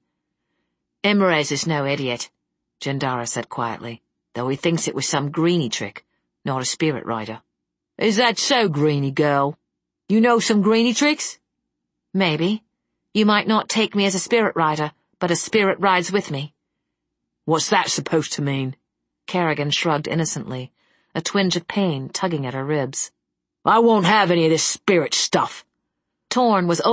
Speaker 1: "Imrez is no idiot," Jandara said quietly, "though he thinks it was some greenie trick, not a spirit rider."
Speaker 2: "Is that so, greenie girl? You know some greenie tricks?"
Speaker 1: "Maybe. You might not take me as a spirit rider, but a spirit rides with me.
Speaker 2: What's that supposed to mean?
Speaker 1: Kerrigan shrugged innocently, a twinge of pain tugging at her ribs.
Speaker 2: I won't have any of this spirit stuff.
Speaker 1: Torn was